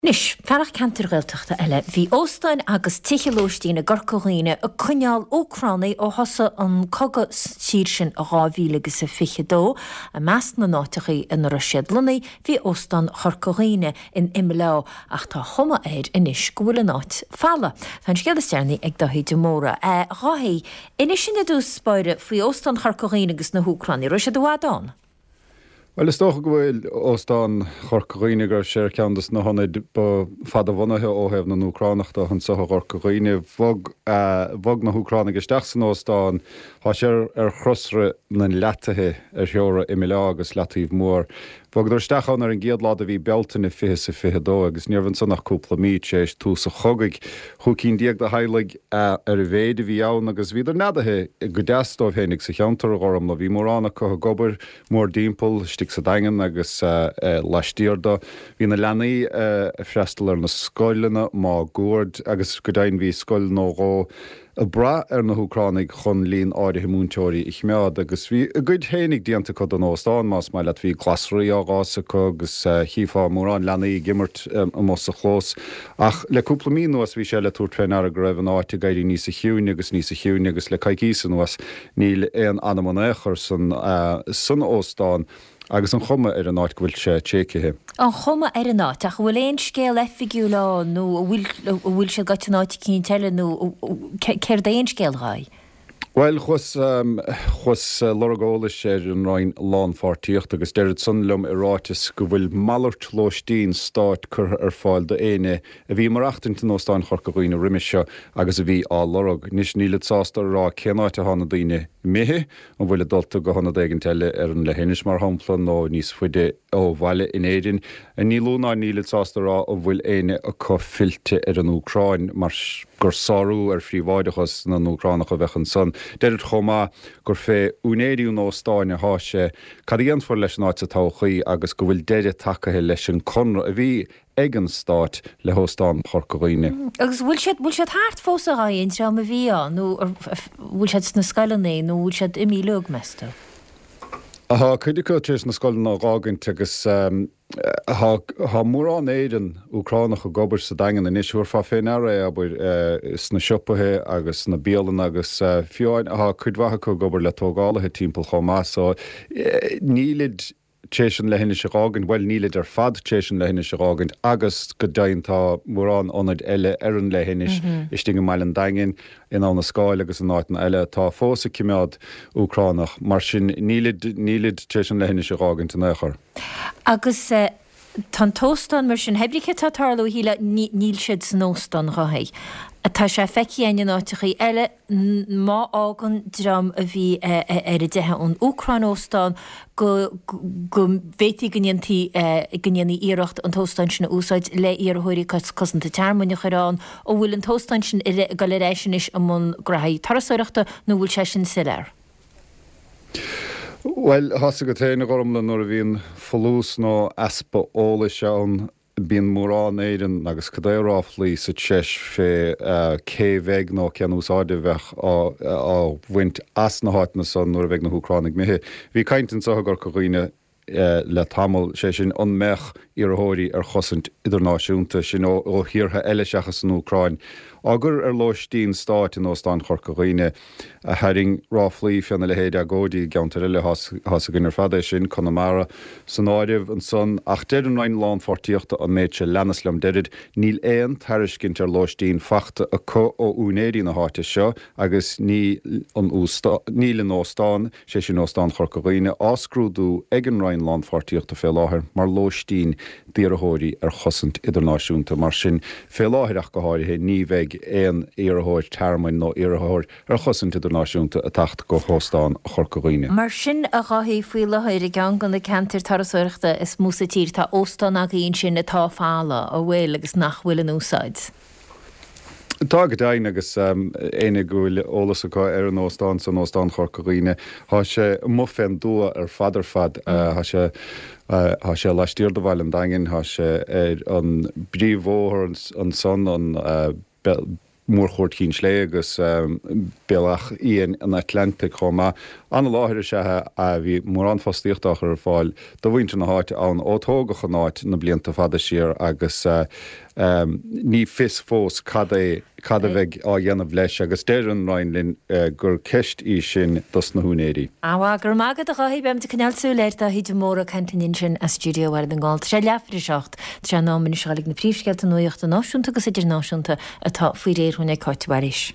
Nis, ferach cantar gailteachta eile, bhí óstáin agus tichelóistín na gorcóghine a cúneal ócránaí ó thosa an cogad sír sin a 2022 a meas na náitichaí in na Rasiad Lunaí bhí óstáin chorcóghine in Imlá ach tá chuma éir inis gúla náit falla. Tá scéad stearnaí ag dohí de móra. Ráthí, inis sin a dús spáire faoi óstáin chorcóghine agus na húcránaí, Rasiad Bhádán? Well, is toch bhfuil óstáin chorcóghine gur sé ceantas na honnaid ba fada bhonathe óthebh na Ucránachta an sa chorcóghine bhog na Ucránaigh isteach san óstáin há sé ar chusra na leatathe ar theora Imlá agus leataíomh mór. Bog stachan ar an géadlád a bhí beltain i fihe sa fihedó agus níorhann san nach cúpla míid sééis tú sa chogaigh chu cín diaag de heilig ar a bhéide bhí ann agus bhíidir neadathe go deastómh hénig sa cheantar orm le bhí mórránna chu gobar mór dímpel stig sa dagan agus leistíorda hí na lenaí freistal ar na scoilena má gúird agus go dain bhí scoil nórá a bra ar na Ucránaigh chun líon áirithe múnteoirí ich mead agus bhí a gcuid hénig díanta chud an óstáin más mai le bhí glasraí ágása agus chiá mórrán lenaí gimmert mó sa chlós ach leúpla mí nuas bhí sé le túr trein ar go raibh an áite gaiirí níos a hiúne agus le caiicísan nuas níl éon anam an éair san óstáin agus an chuma ar an áit bhfuil sé tchéicithe. An chuma ar an áit, ach bhfuil éon scéal effigiú lá nó bhfuil sé gait an áit cín teile nó céir daon scéal ráid? Well, chus loragólas sé an ráin lán fartíocht agus deirid sunlumm i ráitis go bhfuil mallart lóistín stáit chur ar fáil do éine a bhí mar 8 óstáin chorcóghine riimiise agus a bhí á lorag. Nis níle sásta rá céanáite hána daoine méthe an bhfuil dulta go hána daigen teile ar an lehénis mar hampla nó níos fuide ó bhaile in éidirn. A nílúna níle sásta rá ó bhfuil éine a có filte ar an Ucráin mar gur sáú ar phríomháidechas na Ucránach a bheitchan san. Deirid chomá gur fé únéiríú óstáin a háise cadíon for leis náid sa táchaí agus go bhfuil deidir takathe leis an conra a bhí ag an stáit le hóstáin chorcóghine. Agus bhfuil sé thart fósa ráin tre a bhí nó bhfuil sé na scalané nó bhfuil sé imí leog measta? Chuidir go tríos na scoil ná rágant agus Tá mórrán éidir Ucránach a gobar sa dagan in isisiúr fá féin a bud sna siopathe agus na béalan agus fiáin chudhatha go gobar le tógálathe timppla chomá so nílid téisian le hinine serágant bhfuil nílid ar fad téisian le hinine serágant agus go daontá mórrán ónid eile ar an le hinis isting go maiile an daingin in an na scáil agus an áitan eile tá fósa cimiad Ucránach mar sin nílid téisian le hinine serágant an éair. Agus tá tóstan mar sin hebricha tátarlú híle níl siad snóstan rathaí. Tá sé feici aine náitichaí eile má ágan dram a bhí ar a dethe ón Ucránóstáin go bhéti gnéanaí íirecht an tóstáin sin úsáid le íarthóirí cosanta tearmúne churán ó bhfuil an tóstáin sin go le réisinis am mún grathaí tarasóireachta nó bhfuil sé sin sileir. Well, has go téine gormla nuair a bhíon folús nó aspa óla seán bíon mórrán éidirn agus cadéráflaí sa teis fé céhheith nó cean úsáide bheith á bhaint as na háitna san nuair a bheith na Ucránach méthe. Bhí caiinteann sa gur coghoine le tamil sé sin anmech iarthóirí ar chosint idirnáisiúnta sin ó thiortha eile seachas an Ucráin. Agur ar loistín stáit in óstáin chorcóghine a herring ráflaí fianna le héad agódí geantar eile has a gunnar fada sin Connemara san áirimh an son ach deidir an rain lán fortíochta an méid se lenaslam deirid níl éon tairiscint ar loistín fachta a có ó únéirí na háite seo agus níl an óstáin sé sin óstáin chorcóghine áscrúdú ag an rain lán fortíochta fé láthair mar loistín díarthóirí ar chosint idirnáisiúnta mar sin fé láthirach go háirithe ní bheith éon iarthóir termain nó iarthóir ar chosint idirnáisiúnta a tacht go hóstáin chorcóghine. Mar sin a rathaí faoi lethair i gang gan na cantir tarasóireachta is músa tír tá óstáin a ghaon sin atá fála ó bhfuil agus nach bhfuil an úsáid. Tá go dain agus éine gohfuil ólas aá ar an óstáin san óstáin chorcóghine há sé muffin dua ar fadar fad há sé leistíor do bhhail an daingin há sé ar an bríomhóthir an son an mór chót cín slé agus beach íon an Atlantic chomá. An láthir sethe a bhí mór anfastíochtach ar fáil do bhainte na háite an ótógacha náid na blianta fada siar agus ní fis fós cad bheith á dhéanamh leis agus déirann Ryanlinn gur ceist í sin dos na húnéirí. Áha gur mágad a chaí bem de canalsú leir a híidir mór a cantanin sin a studiohhar an gáil tre leafri secht tre námin seálig na príomhsceilta nuocht a náisiúnta agus idir náisiúnta atá faoi réirún ag cáitbaris.